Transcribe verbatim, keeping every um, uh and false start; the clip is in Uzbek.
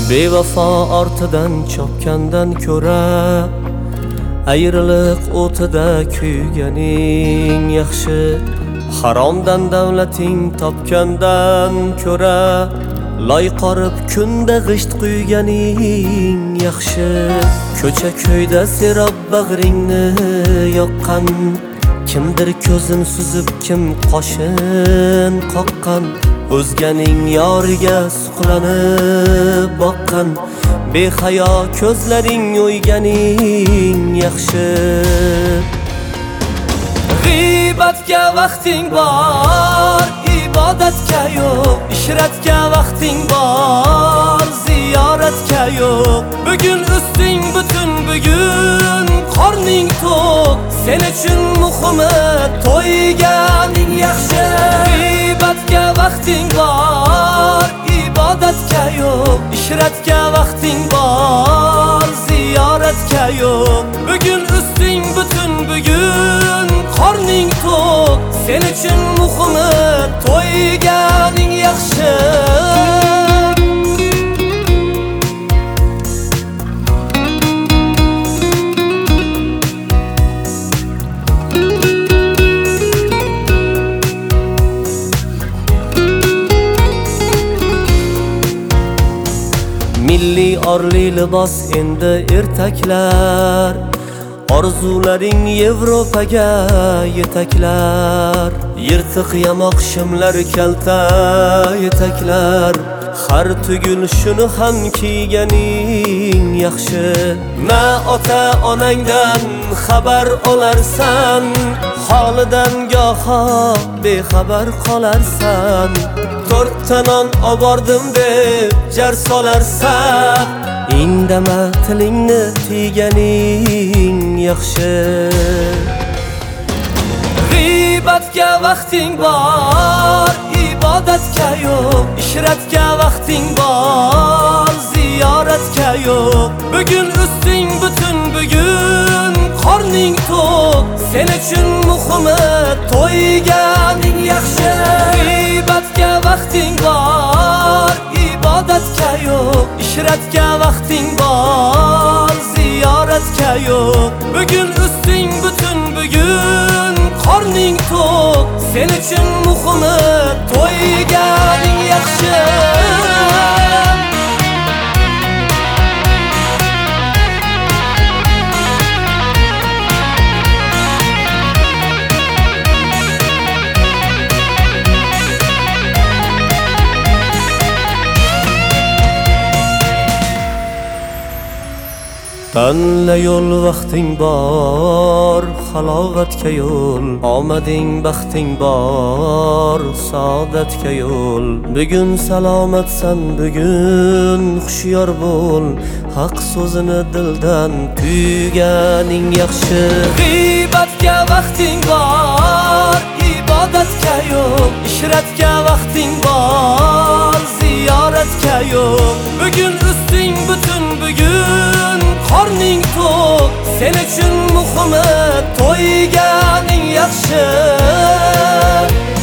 Bevafo ortidan chopgandan ko'ra ayriliq o'tida kuyganing yaxshi. Haromdan davlating topgandan ko'ra loy qorib kunda g'isht quyganing yaxshi. Ko'cha ko'yda serob bag'ringni yoqqan, kimdir ko'zin suzib kim qoshin qoqqan. O'zganing yoriga suqlanib boqqan, behayo ko'zlaring o'yganing yaxshi. G'iybatga vaqting bor, ibodatga yo'q. Ishratga vaqting bor, ziyoratga yo'q. Bugun usting butun, bugun qorning to'q. Sen uchun muhimi to'yganing yaxshi. G'iybatga vaqting bor, ibodatga yo'q. Ishratga vaqting bor, ziyoratga yo'q. Bugun usting butun, bugun qorning to'q. Sen uchun muhimi to'yganing yaxshi. Milliy orli libos endi ertaklar, orzularing Yevropaga yetaklar. Yirtiq yamoq shimlar kalta yetaklar, har tugul shuni ham kiyganing yaxshi. Na ota onangdan xabar olarsan, holidan goho bexabar qolarsan. To'rtta non obordim deb jar solarsan, indama tilingni tiyganing yaxshi. G'iybatga vaqting bor, ibodatga yo'q. Ishratga vaqting bor, ziyoratga yo'q. Bugun usting butun, bugun qorning to'q. Sen uchun muhimi to'yganing yaxshi. G'iybatga vaqting bor, ibodatga yo'q. Ishratga vaqting bor, ziyoratga yo'q. Bugun usting butun, bugun qorning to'q. Sen uchun muhimi to'yganing yaxshi. Tanla yo'l vaqting bor, halovatga yo'l. Omading baxting bor, saodatga yo'l. Bugun salomatsan, bugun xushyor bo'l. Haq so'zini dildan tuyganing yaxshi. G'iybatga vaqting bor, ibodatga yo'q. Ishratga vaqting bor, ziyoratga yo'q. Bugun usting butun, bugun qorning to'q. Sen uchun muhimi to'yganing yaxshi.